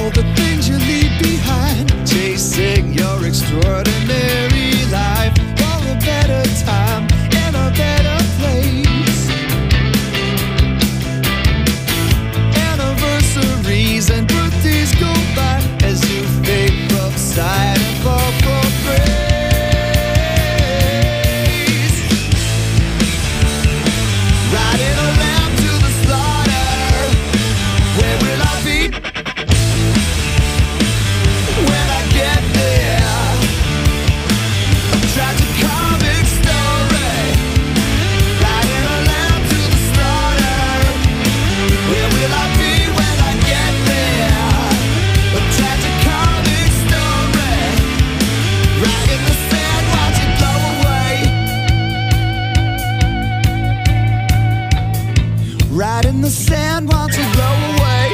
all the things you leave behind, chasing your extraordinary life for a better time and a better place. Anniversaries and birthdays go by as you fade from sight and fall from grace. Riding a lamb to the slaughter, where will I be when I get there? A tragic comic story. Riding a lamb to the slaughter, where will I be when I get there? A tragic comic story. Right in the sand, watch it blow away. Right in the sand, watch it blow away.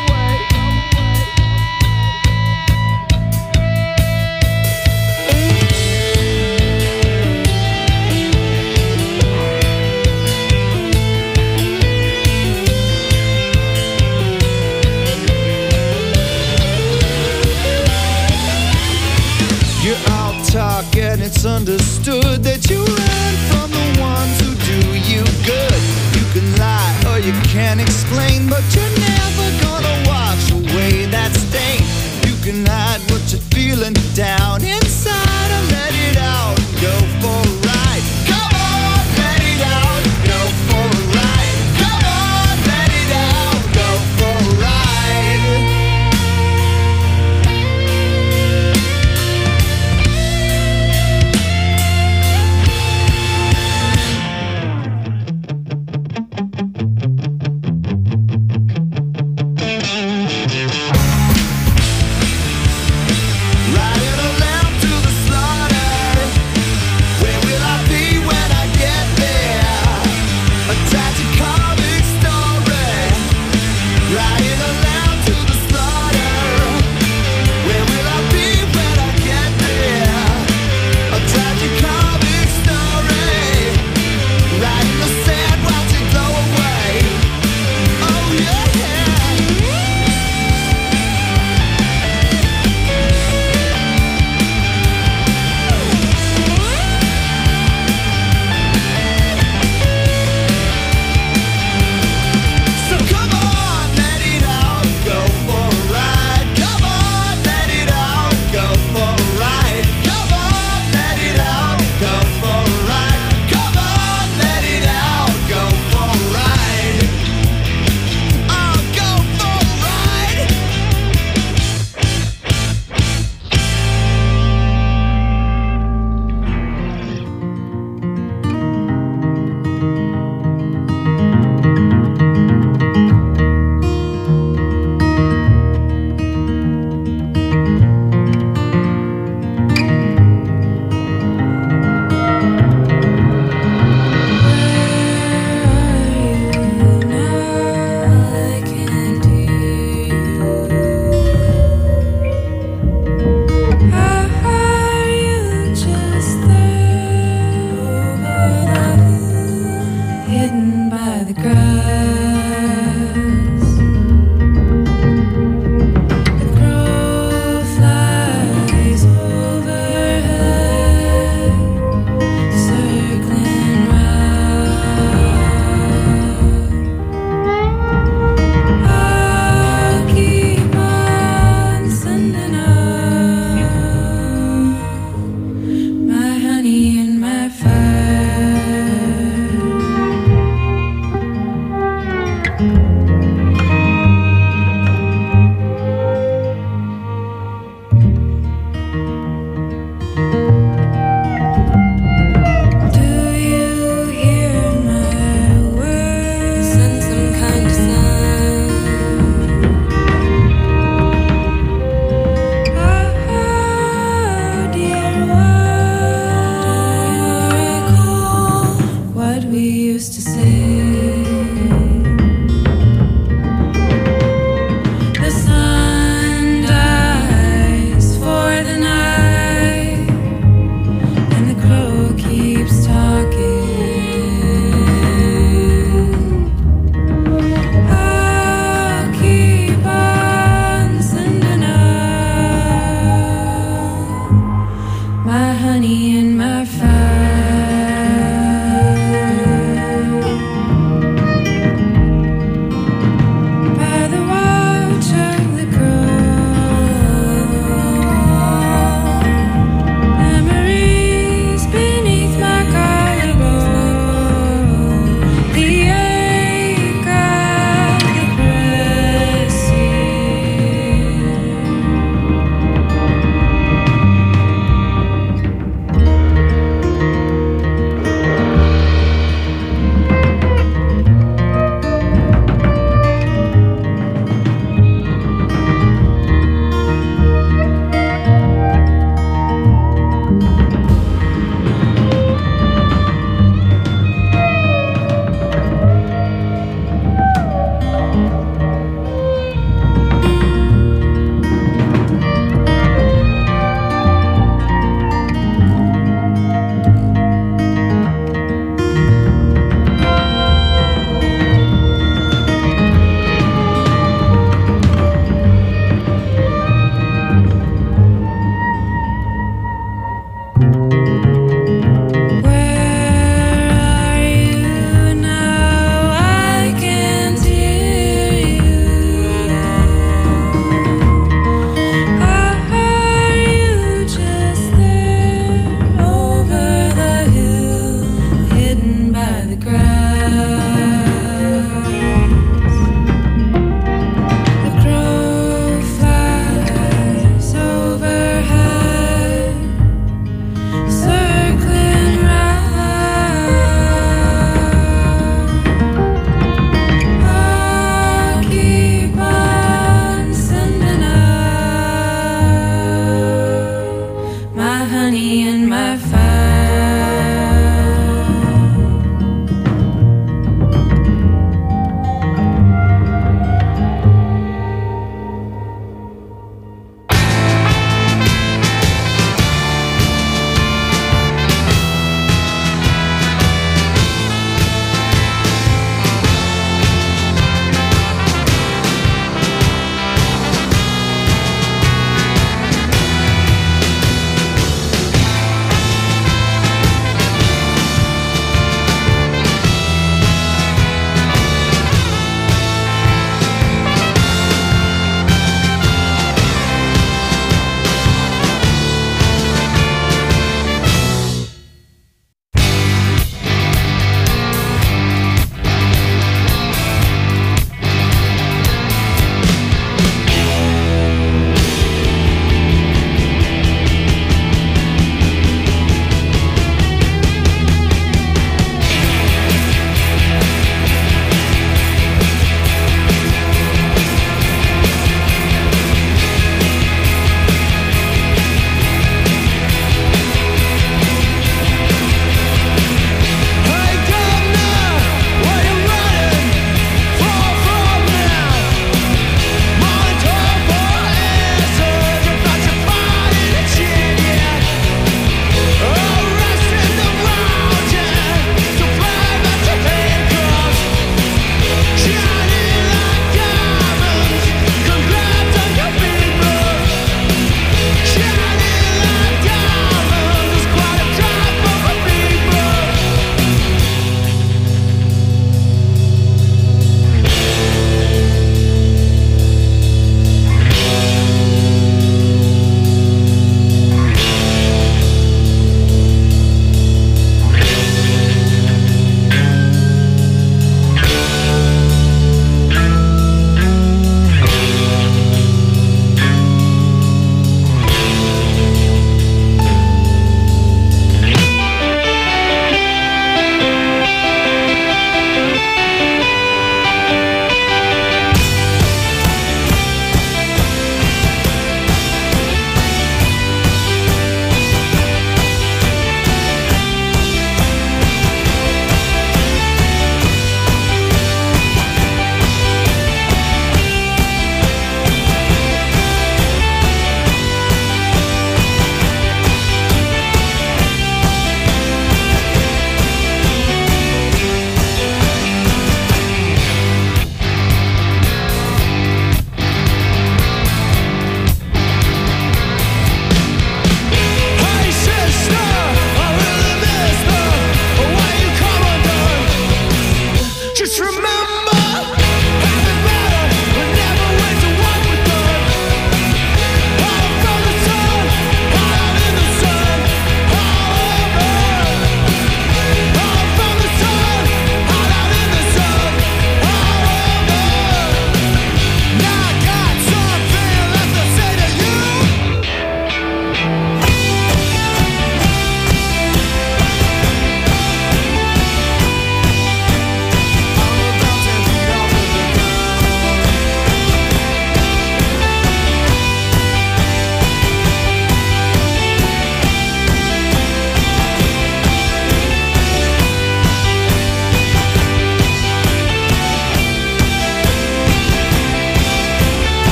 You're all talk and it's understood that you run from the ones who do you good. You can lie or you can explain, but you're never gonna wash away that stain. You can hide what you're feeling down inside or let it out. Go for a ride. Come on, let it out. Go for a ride. Come on, let it out. Go for a ride.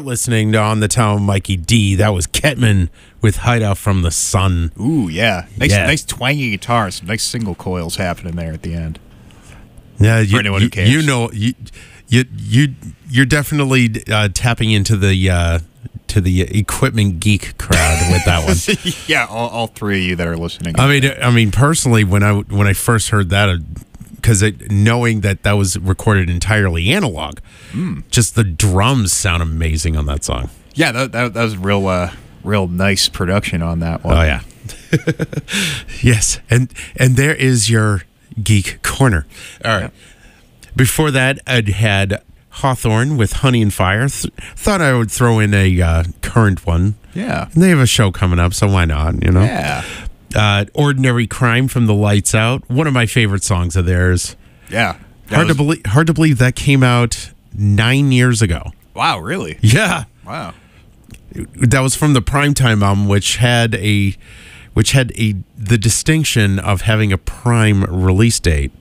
listening to On the Town with Mikey D. That was Kettman with Hideout from the Sun. Ooh, yeah. Nice twangy guitar. Some nice single coils happening there at the end. Yeah, for anyone who cares. You know, you're definitely tapping into the equipment geek crowd with that one. Yeah, all three of you that are listening. I mean, personally, when I first heard that, because knowing that was recorded entirely analog, just the drums sound amazing on that song. Yeah, that was real nice production on that one. Oh yeah, yes, and there is your geek corner. All right. Yeah. Before that, I'd had Hawthorne with Honey and Fire. Thought I would throw in a current one. Yeah, and they have a show coming up, so why not? You know. Yeah. Ordinary Crime from the Lights Out. One of my favorite songs of theirs. Yeah. Hard to believe that came out 9 years ago. Wow, really? Yeah. Wow. That was from the Primetime album, which had the distinction of having a prime release date,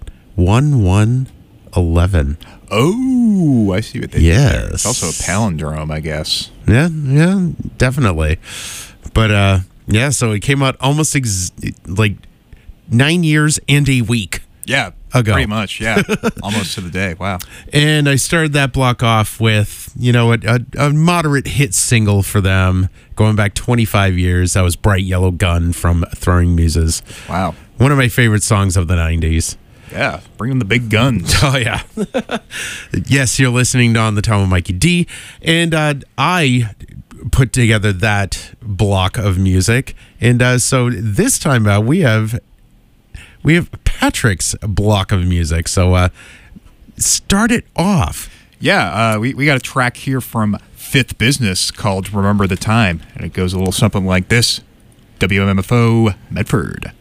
1/1/11. Oh, I see what they did there. It's also a palindrome, I guess. Yeah, definitely. But yeah, so it came out almost like 9 years and a week. Yeah, ago. Pretty much, yeah. Almost to the day. Wow. And I started that block off with, a moderate hit single for them going back 25 years. That was Bright Yellow Gun from Throwing Muses. Wow. One of my favorite songs of the 90s. Yeah, bring them the big guns. Oh, yeah. Yes, you're listening to On the Town with Mikey D. And I put together that block of music. And so this time out, we have Patrick's block of music. So start it off. Yeah, we got a track here from Fifth Business called Remember the Time. And it goes a little something like this. WMFO Medford.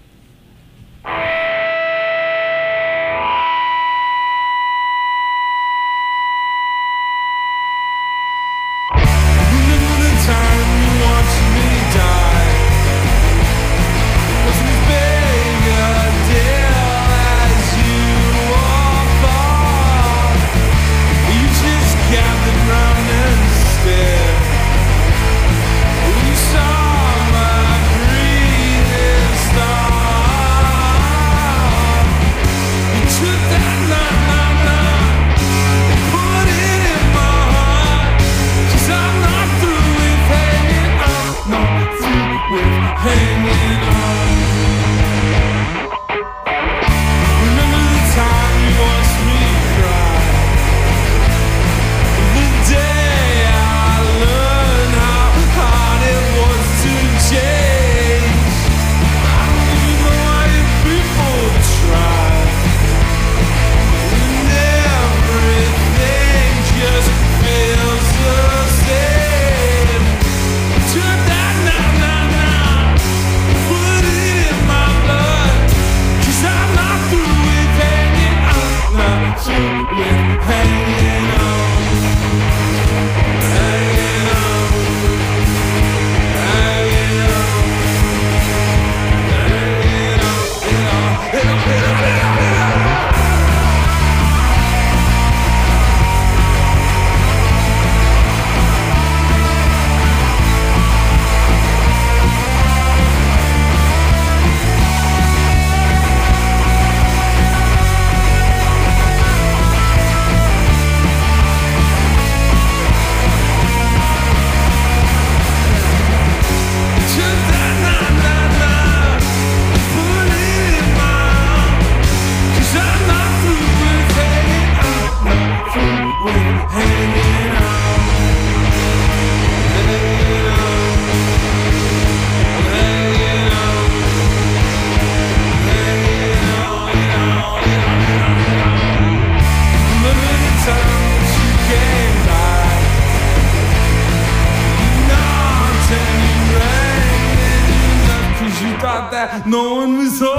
No one was home.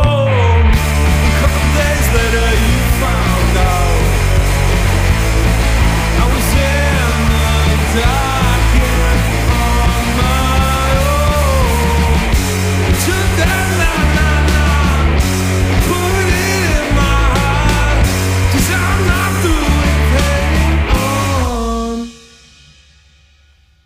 A couple days later, you found out I was in the dark and on my own. Took that na-na-na, put it in my heart, 'cause I'm not through with hanging on.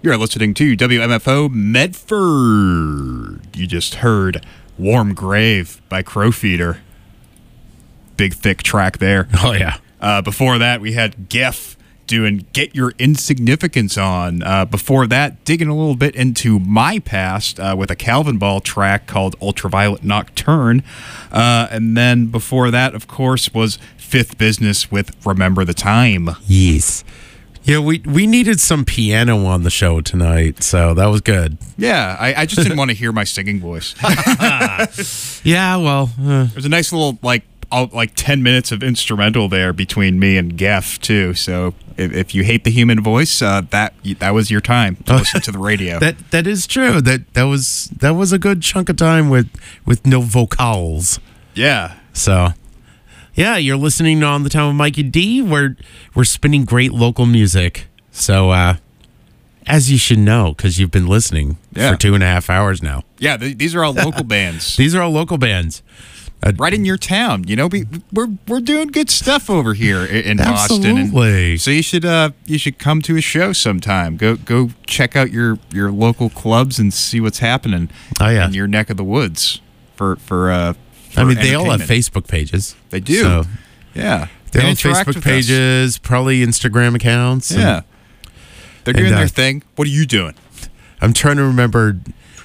You're listening to WMFO Medford. You just heard Warm Grave by Crowfeeder. Big, thick track there. Oh, yeah. Before that, we had Geff doing Get Your Insignificance On. Before that, digging a little bit into my past with a Calvin Ball track called Ultraviolet Nocturne. And then before that, of course, was Fifth Business with Remember the Time. Yes. Yeah, we needed some piano on the show tonight, so that was good. Yeah, I just didn't want to hear my singing voice. Yeah, well... There's a nice little, like 10 minutes of instrumental there between me and Geff, too. So if you hate the human voice, that was your time to listen to the radio. That is true. That was a good chunk of time with no vocals. Yeah. So... yeah, you're listening to On the Town with Mikey D. We're spinning great local music. So, as you should know, because you've been listening for 2.5 hours now. Yeah, these are all local bands. These are all local bands. Right in your town. You know, we're doing good stuff over here in Boston. Absolutely. So you should come to a show sometime. Go check out your local clubs and see what's happening in your neck of the woods for I mean, they all have Facebook pages. They do. So yeah. They all have interact Facebook with pages, probably Instagram accounts. Yeah. They're doing their thing. What are you doing? I'm trying to remember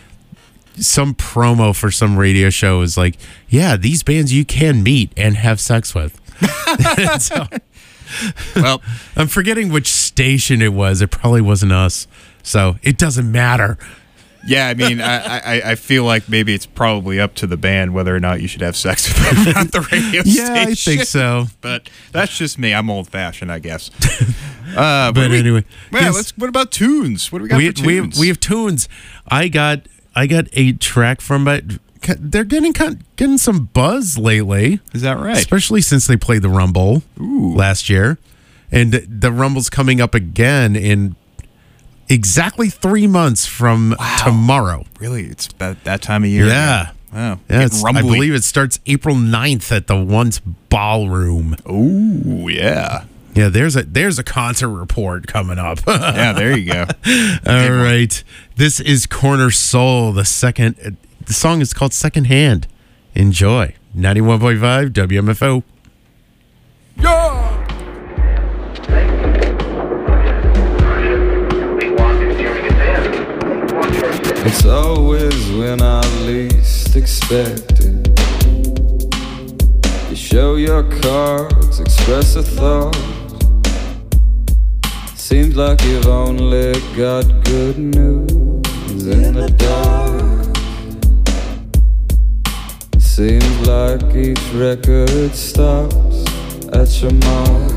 some promo for some radio show is like, yeah, these bands you can meet and have sex with. So, well, I'm forgetting which station it was. It probably wasn't us. So it doesn't matter. Yeah, I mean, I feel like maybe it's probably up to the band whether or not you should have sex with them at the radio station. Yeah, I think so. But that's just me. I'm old-fashioned, I guess. But anyway. Yeah, what about tunes? What do we got for tunes? We have tunes. I got a track from... they're getting some buzz lately. Is that right? Especially since they played the Rumble last year. And the Rumble's coming up again in... exactly 3 months from tomorrow. Really? It's that time of year? Yeah. Wow. Yeah, I believe it starts April 9th at the Once Ballroom. Oh, yeah. Yeah, there's a concert report coming up. Yeah, there you go. All right. This is Corner Soul. The song is called Second Hand. Enjoy. 91.5 WMFO. Yeah! It's always when I least expect it. You show your cards, express a thought. Seems like you've only got good news in the dark. Seems like each record stops at your mark.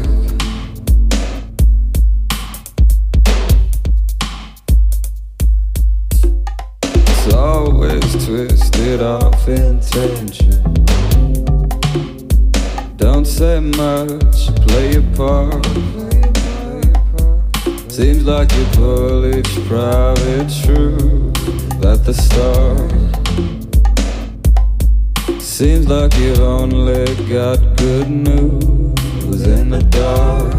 It's always twisted off intention. Don't say much, play your part. Seems like you pull each private truth at the start. Seems like you've only got good news in the dark.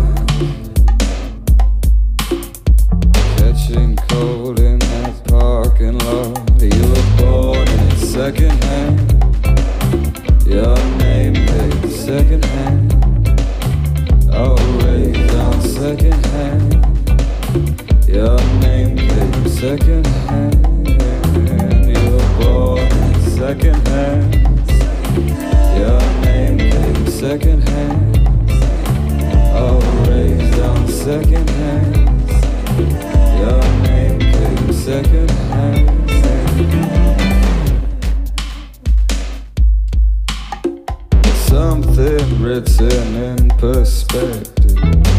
Catching cold in that parking lot. You were born in it second hand. Your name paid second hand. All raised on second hand. Your name paid second hand. You were born in second hand. Your name came second hand. All raised on second hand. Your name came second hand. Something written in perspective.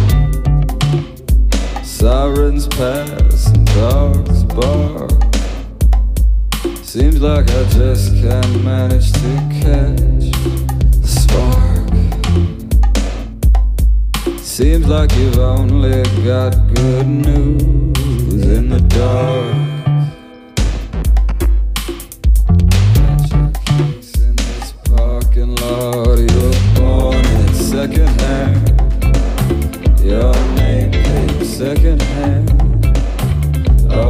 Sirens pass and dogs bark. Seems like I just can't manage to catch the spark. Seems like you've only got good news in the dark. In this parking lot, you were born in second hand. Your name came second hand.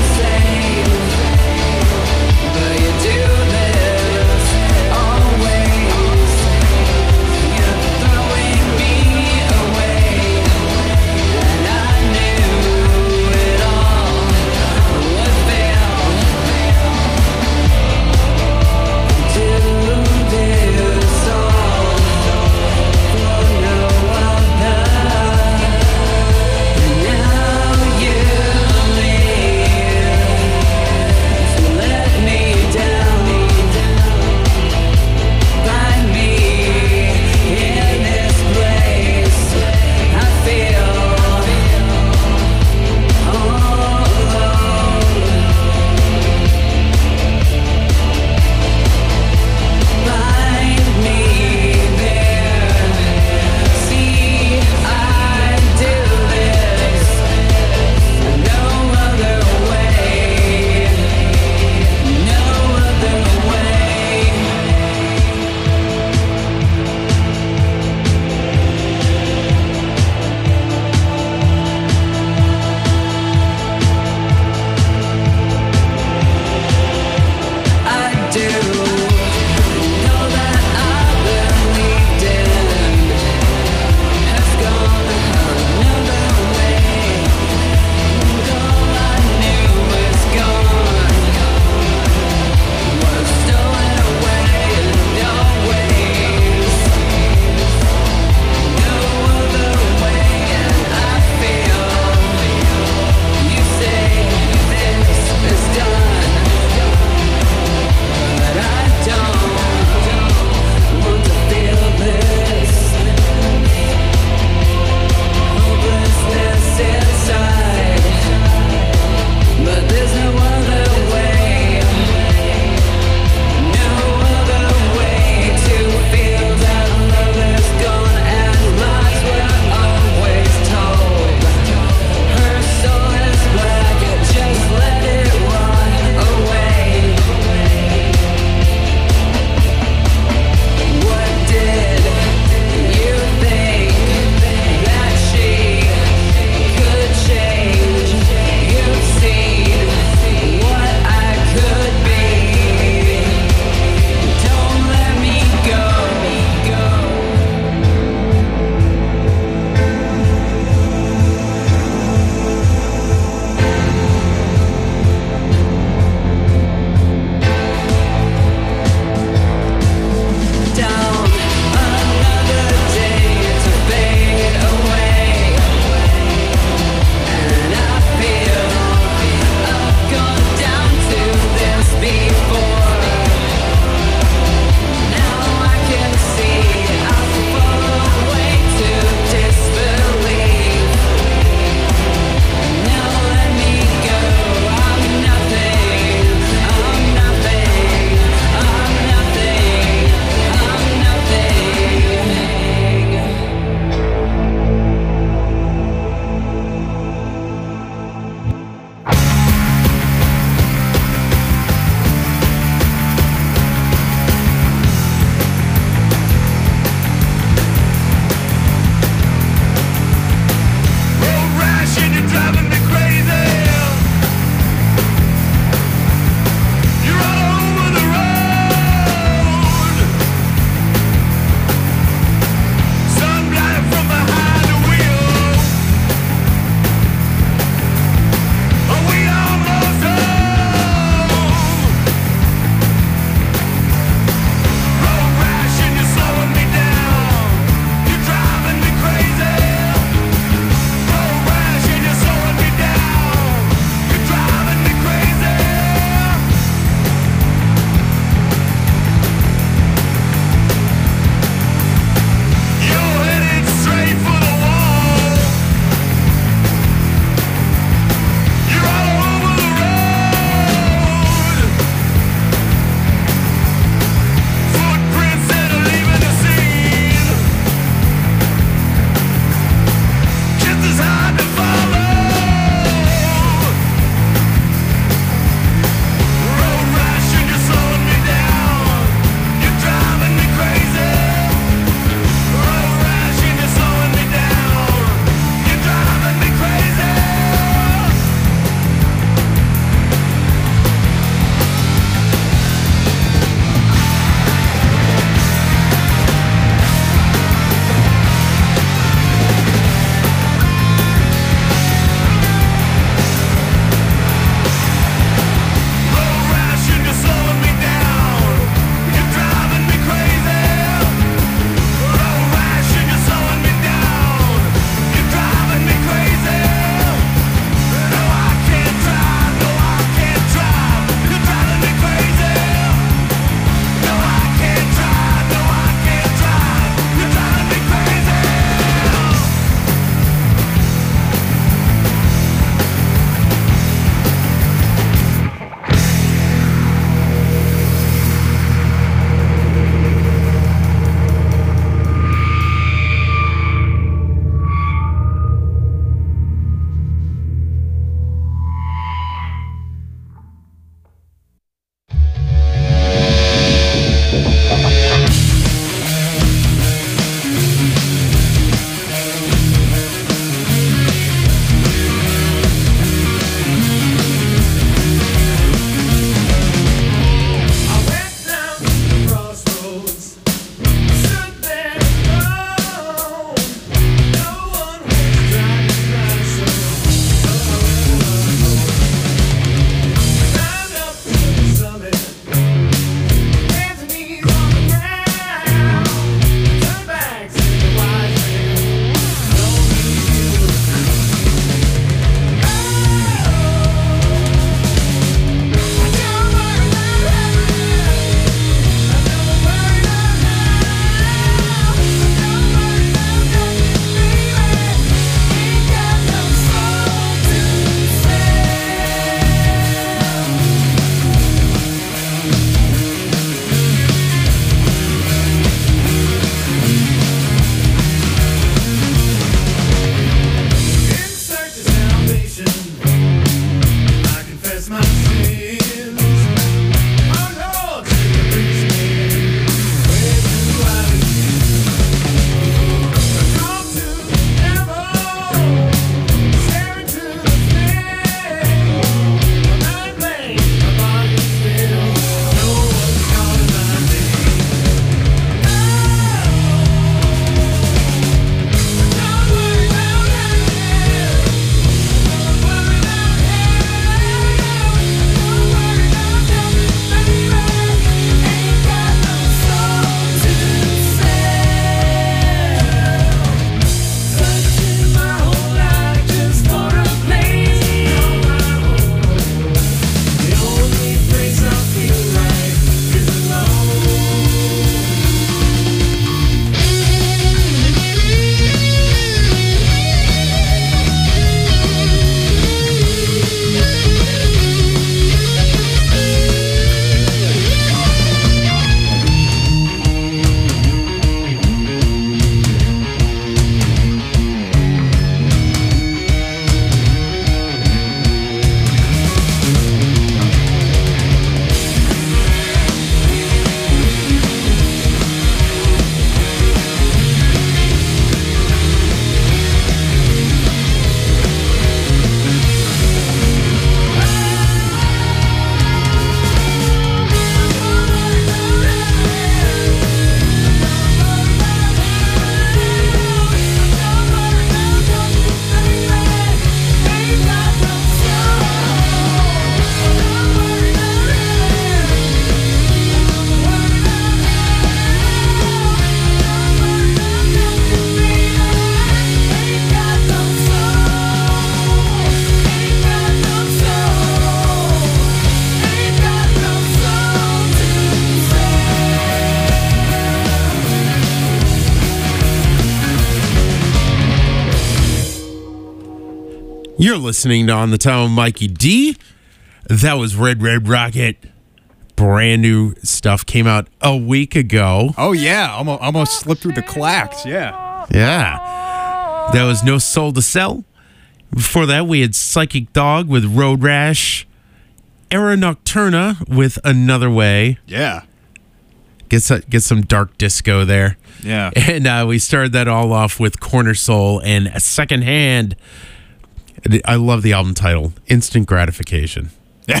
You're listening to On the Town with Mikey D. That was Red Red Rocket. Brand new stuff. Came out a week ago. Oh, yeah. Almost slipped through the clacks. Yeah. Yeah. That was No Soul to Sell. Before that, we had Psychic Dog with Road Rash. Era Nocturna with Another Way. Yeah. Get some dark disco there. Yeah. And we started that all off with Corner Soul and a Second Hand. I love the album title, Instant Gratification. Yeah.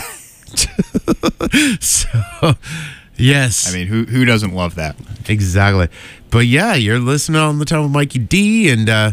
So, yes. I mean, who doesn't love that? Exactly. But yeah, you're listening on the Town with Mikey D, and I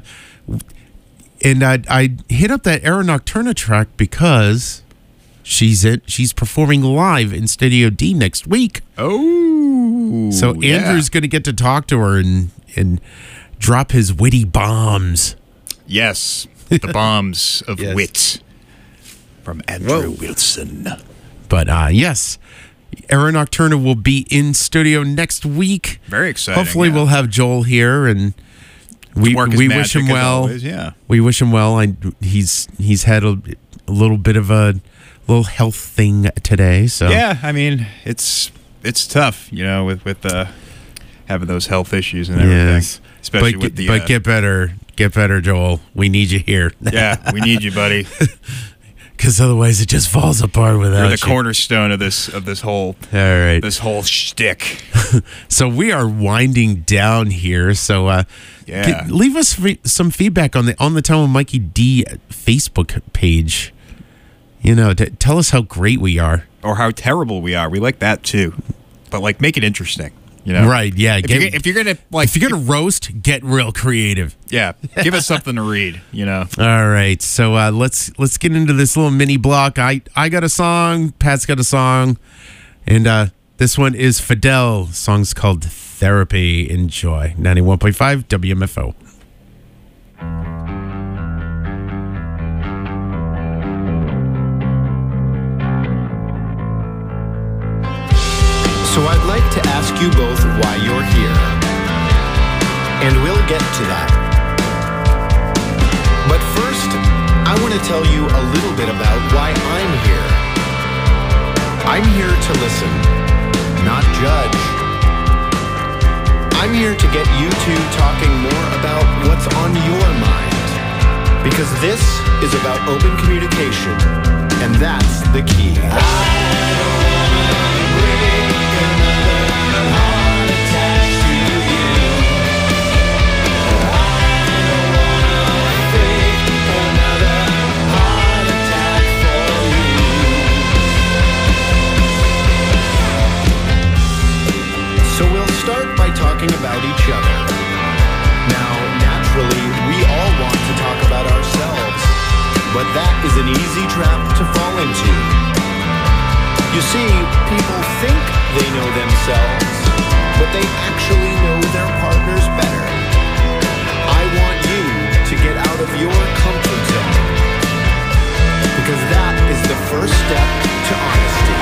hit up that Era Nocturna track because she's performing live in Studio D next week. Oh. So Andrew's going to get to talk to her and drop his witty bombs. Yes. The bombs of Yes. wit from Andrew Wilson. But yes, Era Nocturna will be in studio next week. Very exciting. Hopefully, we'll have Joel here, and we Work is wish him magic as well. always, yeah. We wish him well. He's had a little bit of a little health thing today. So Yeah, I mean, it's tough, with having those health issues and everything. yes, Especially but, with the but get better, Joel. We need you here. yeah, we need you, buddy. Because otherwise, it just falls apart without You're the you. cornerstone of this whole All right. this whole shtick. So we are winding down here. So Yeah. leave us some feedback on the Town with Mikey D Facebook page. Tell us how great we are. Or how terrible we are. We like that too. But make it interesting. Right? Yeah. If you're gonna if you're gonna roast, get real creative. yeah, give us something to read. All right. So let's get into this little mini block. I got a song. Pat's got a song, and this one is Fidel. The song's called Therapy. Enjoy. 91.5 WMFO. So I'd like to ask you both why you're here. And we'll get to that. But first, I want to tell you a little bit about why I'm here. I'm here to listen, not judge. I'm here to get you two talking more about what's on your mind. Because this is about open communication, and that's the key. So we'll start by talking about each other. Now, naturally, we all want to talk about ourselves, but that is an easy trap to fall into. You see, people think they know themselves, but they actually know their partners better. I want you to get out of your comfort zone, because that is the first step to honesty.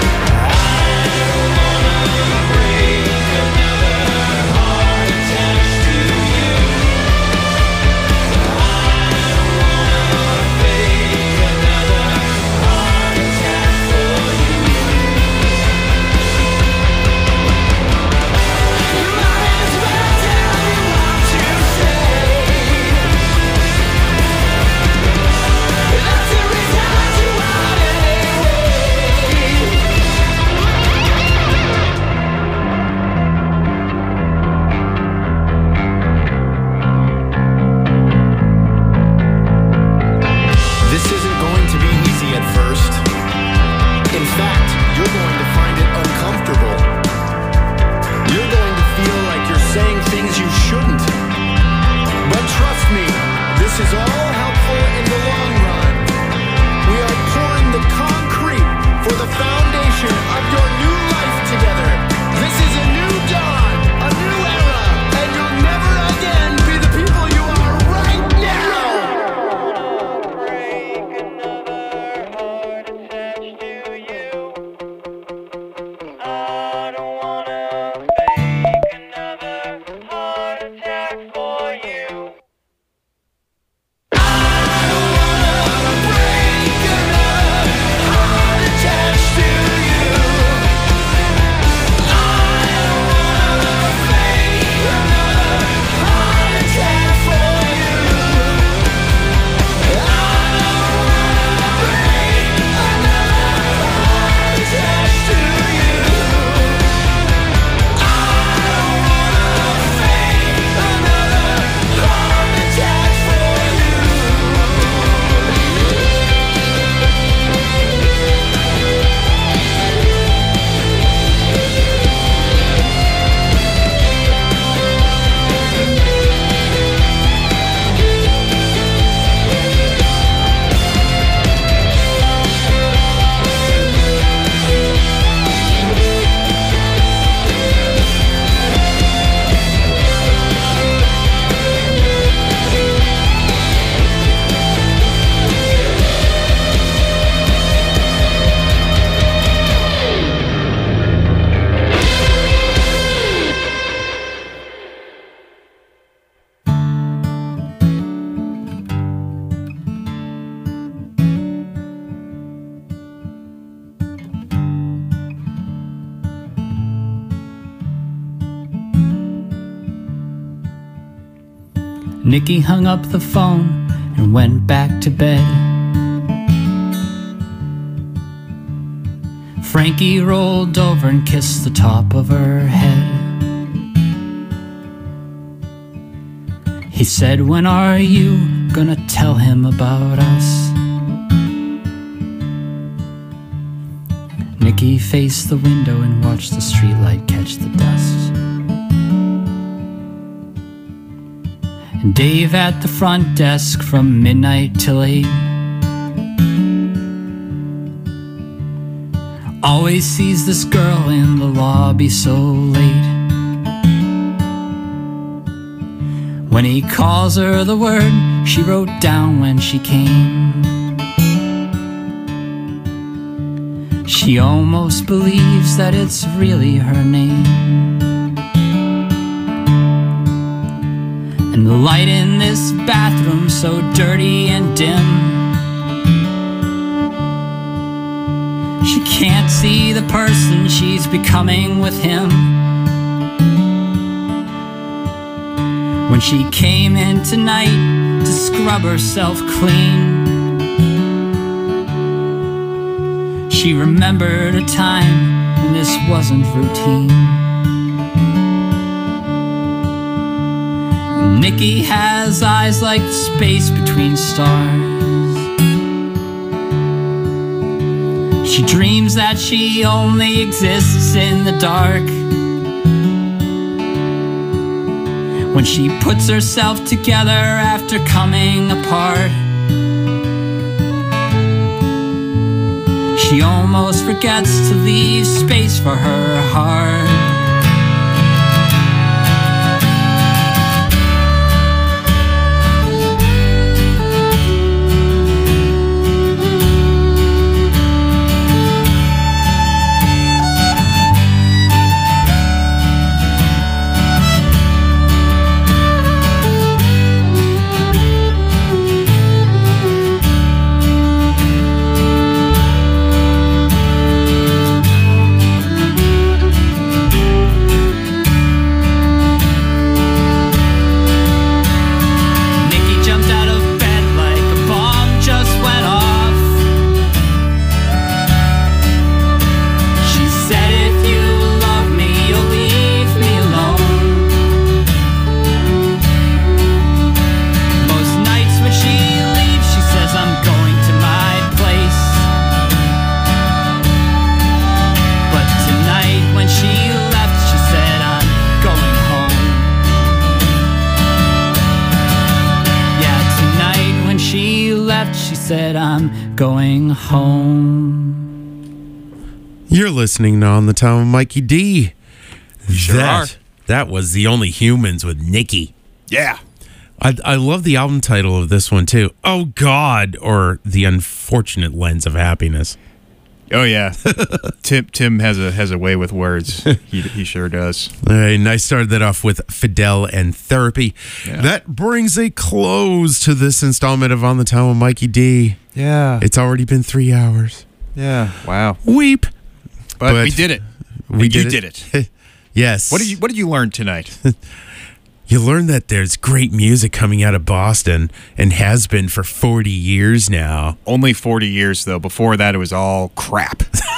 Nikki hung up the phone and went back to bed. Frankie rolled over and kissed the top of her head. He said, "When are you gonna tell him about us?" Nikki faced the window and watched the streetlight catch the dust. And Dave at the front desk from midnight till 8 always sees this girl in the lobby so late. When he calls her the word she wrote down when she came, she almost believes that it's really her name. And the light in this bathroom so dirty and dim, she can't see the person she's becoming with him. When she came in tonight to scrub herself clean, she remembered a time when this wasn't routine. Nikki has eyes like the space between stars. She dreams that she only exists in the dark. When she puts herself together after coming apart, she almost forgets to leave space for her heart. Said, "I'm going home." You're listening to On the Town with Mikey D. Sure are. That was The Only Humans with Nikki. Yeah. I love the album title of this one, too. Oh, God, or The Unfortunate Lens of Happiness. Oh yeah, Tim has a way with words. He sure does. All right, and I started that off with Fidel and Therapy. Yeah. That brings a close to this installment of On the Town with Mikey D. Yeah. It's already been 3 hours. Yeah. Wow. Weep. But we did it. We You did it. Yes. What did you learn tonight? You learn that there's great music coming out of Boston and has been for 40 years now. Only 40 years, though. Before that, it was all crap.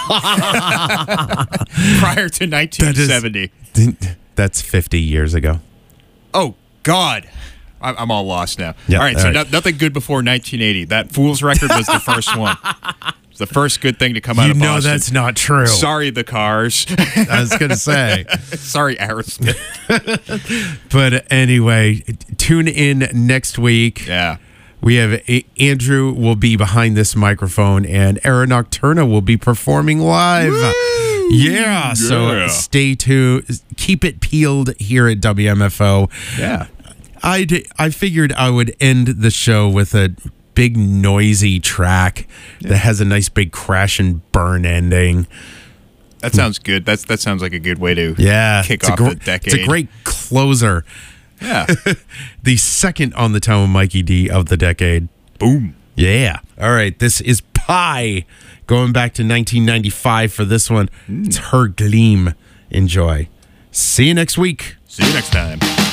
Prior to 1970. That's 50 years ago. Oh, God. I'm all lost now. Yeah, all right, all so right. nothing good before 1980. That Fool's record was the first one. It's the first good thing to come out of Boston. You know that's not true. Sorry, the Cars. I was going to say. Sorry, Aerosmith. But anyway, tune in next week. Yeah. We have Andrew will be behind this microphone and Era Nocturna will be performing live. Woo! Yeah, so stay tuned. Keep it peeled here at WMFO. Yeah. I figured I would end the show with a big noisy track that has a nice big crash and burn ending. That sounds good. That sounds like a good way to kick off the decade. It's a great closer. Yeah. The second On the Town with Mikey D of the decade. Boom. Yeah. All right. This is Pie. Going back to 1995 for this one. It's Her Gleam. Enjoy. See you next week. See you next time.